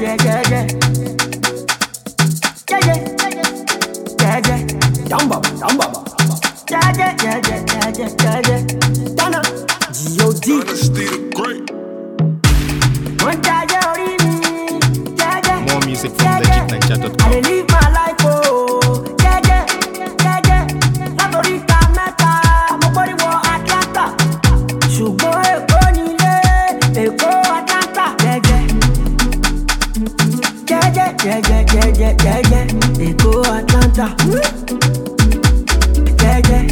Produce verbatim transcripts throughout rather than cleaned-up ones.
yeah, yeah, yeah. Yeah, yeah, yeah, yeah. Down baba, down baba. Yeah, yeah, yeah, yeah, yeah, yeah, yeah, yeah. Donna, G O D. Honesty the great. One time you ori mi, yeah, yeah. More music from Yeah, legit yeah. ninja dot I com. dey live my life, oh, yeah, yeah, yeah, yeah. Látoríta mẹ́ta, mo gbórí wọ Atlanta. Ṣùgbọ́n Èkó nílé, Èkó Atlanta. Yeah, yeah. Yeah, yeah, yeah, yeah, yeah, yeah, yeah, yeah. Èkó Atlanta. Yeah, yeah.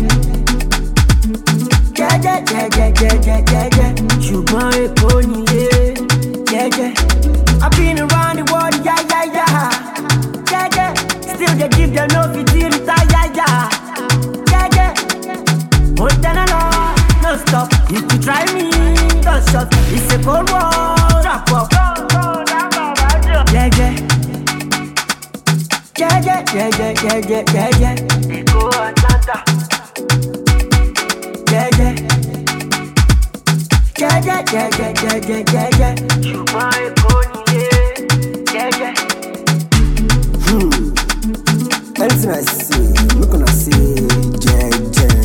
Yeah, yeah, yeah, yeah, yeah, yeah, yeah, yeah. Ṣùgbọ́n Èkó nílé, yeah, yeah. I've been around the world, yeah, yeah, yeah. Yeah, yeah. Still they give them no fit till retire, yeah, yeah. Yeah, yeah. One ten and all, no stop. If you try me, don't stop. It's a cold war, drop up. Yeah, yeah. Yeah, yeah, yeah, yeah, yeah, yeah, yeah, yeah. Èkó Atlanta. Yeah, yeah. Yeah, yeah, yeah, yeah, yeah, yeah, yeah, yeah. Ṣùgbọ́n Èkó nílé, yeah, yeah. Hmm. Anything I see, we gonna see, yeah, yeah.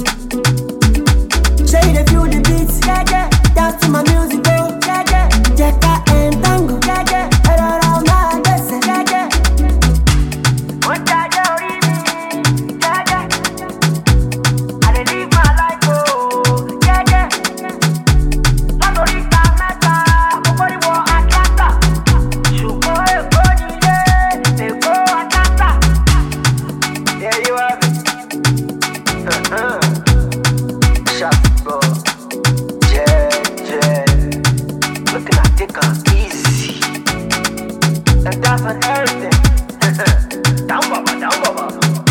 Say they feel the beats, yeah, yeah. Dance to my music, go, yeah, yeah. Jetta and tango, yeah, yeah. Head around my dance, yeah, yeah. One time you ori mi, yeah, yeah. I dey live my life, oh, yeah, yeah. Látoríta mẹ́ta, mo gbórí wọ Atlanta. Ṣùgbọ́n Èkó nílé, Èkó Atlanta. There you have it. Uh-huh. Sharp bro. Yeah, yeah. Looking at take on easy. And that's on everything. Down baba, down baba.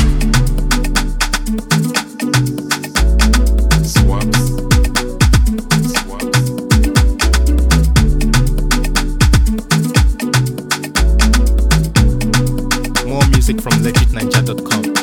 Swaps. Swaps. More music from legit ninja dot com.